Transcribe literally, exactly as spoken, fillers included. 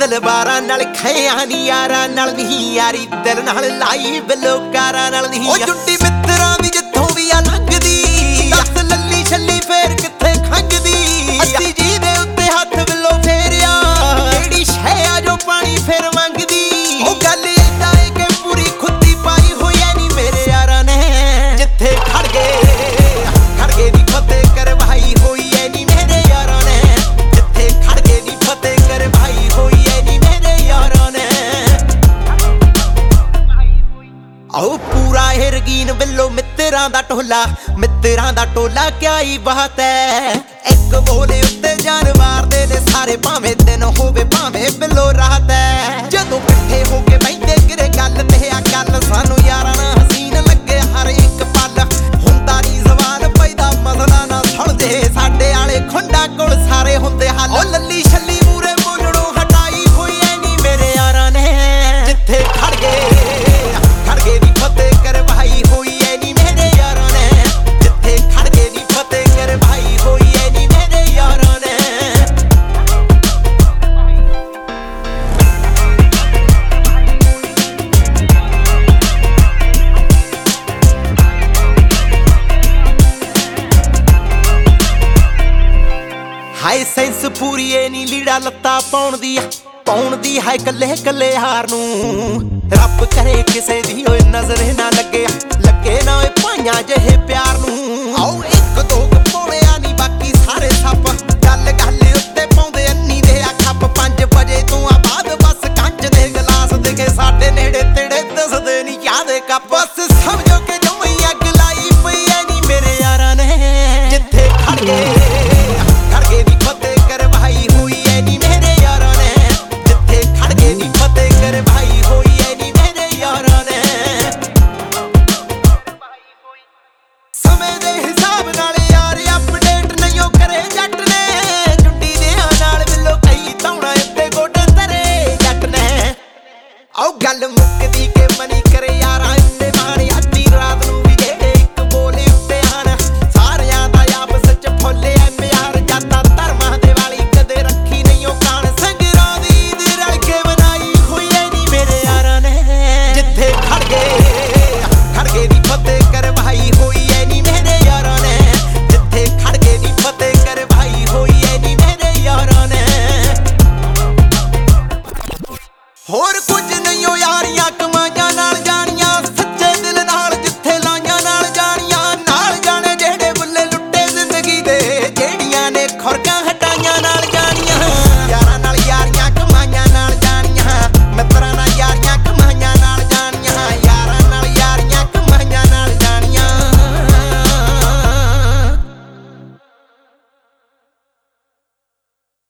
ਤਲਵਾਰਾਂ ਨਾਲ ਖਿਆਂ ਨੀ ਯਾਰਾਂ ਨਾਲ ਨਹੀਂ ਯਾਰੀ ਦਿਲ ਨਾਲ ਲਾਈ ਬਲੋਕਾਰਾਂ ਨਾਲ ਨਹੀਂ। ਉਹ ਜੁੱਟੀ ਮਿੱਤਰਾਂ ਦੀ ਜਿੱਥੋਂ ਵੀ ਆ ਲੰਘਦੀ ਦੱਸ ਲੱਲੀ ਛੱਲੀ ਫੇਰ ਕਿੱਥੇ ਖੰਗਦੀ। ਅੱਸੀ ਜੀ ਦੇ ਉੱਤੇ ਹੱਥ ਵੱਲੋਂ ਫੇਰਿਆ ਕਿਹੜੀ ਸ਼ੈ ਆ ਜੋ ਪਾਣੀ ਫੇਰ ਮੰਗਦੀ। ਉਹ ਗੱਲ ਏਦਾਂ ਏ ਕਿ ਪੂਰੀ ਖੁੱਦੀ ਪਾਈ ਹੋਈ ਐ ਨੀ ਮੇਰੇ ਯਾਰਾਂ ਨੇ ਜਿੱਥੇ ਖੜ ਗਏ ਖੜ ਗਏ ਦੀ ਫਤਿਹ ਕਰਵਾਈ ਹੋਈ ਐ ਨੀ ਮੇਰੇ ਯਾਰਾਂ ਨੇ ਜਿੱਥੇ ਖੜ ਗਏ ਦੀ ਫਤਿਹ ਕਰਵਾਈ ਹੋਈ ਐ ਨੀ ਮੇਰੇ ਯਾਰਾਂ ਨੇ। ਆਓ ਪੂਰਾ ਇਹ ਰਗੀਨ ਵੱਲੋਂ ਮਿੱਤਰਾਂ ਦਾ ਟੋਲਾ ਮਿੱਤਰਾਂ ਦਾ ਟੋਲਾ ਕਿਆ ਹੀ ਬਾਤ ਐ। ਇੱਕ ਬੋਲੇ ਉੱਤੇ ਜਾਨ ਮਾਰਦੇ ਨੇ ਸਾਰੇ ਭਾਵੇਂ ਦਿਨ ਹੋਵੇ ਭਾਵੇਂ ਬਿੱਲੋ ਰਾਤ ਐ। ਜਦੋਂ ਇਕੱਠੇ ਹੋ ਕੇ ਬੈਠੇ ਕਿਰੇ ਗੱਲ ਤੇ ਆ ਗੱਲ ਸਾਨੂੰ ਯਾਰਾਂ ਨਾਲ ਹਸੀਨ ਲੱਗੇ ਹਰ ਇੱਕ ਪਲ। ਹੁੰਦਾ ਨੀ ਜ਼ਬਾਨ ਪੈਦਾ ਮਸਲਾ ਨਾ ਸੁਣਦੇ ਸਾਡੇ ਆਲੇ ਖੁੰਡਾ ਕੋਲ ਸਾਰੇ ਹੁੰਦੇ ਹੱਲ। ਉਹ ਲੱਲੀ ਛੱਲੀ ਮੂਰੇ ਬੋਲਣੋਂ ਹਟਾਈ ਹੋਈ ਐ ਨੀ ਮੇਰੇ ਯਾਰਾਂ ਨੇ ਜਿੱਥੇ ਖੜ ਗਏ ਖੜ ਗਏ ਦੀ ਫਤਿਹ ਕਰਵਾਈ ਹੋਈ ਐ ਨੀ ਮੇਰੇ ਯਾਰਾਂ ਨੇ ਜਿੱਥੇ ਖੜ ਗਏ ਦੀ ਫਤਿਹ ਕਰਵਾਈ ਹੋਈ ਐ ਨੀ ਮੇਰੇ ਯਾਰਾਂ ਨੇ। ਹਾਏ ਸੈਂਸ ਪੂਰੀ ਏ ਨੀ ਲੀੜਾ ਲੱਤਾ ਪਾਉਣ ਦੀ ਪਾਉਣ ਦੀ ਹੈ ਕੱਲੇ ਕੱਲੇ ਹਾਰ ਨੂੰ। ਰੱਬ ਕਰੇ ਕਿਸੇ ਦੀ ਓਏ ਨਜ਼ਰ ਨਾ ਲੱਗੇ ਲੱਗੇ ਨਾ ਓਏ ਭਾਈਆਂ ਜਿਹੇ ਪਿਆਰ ਨੂੰ। ਆਓ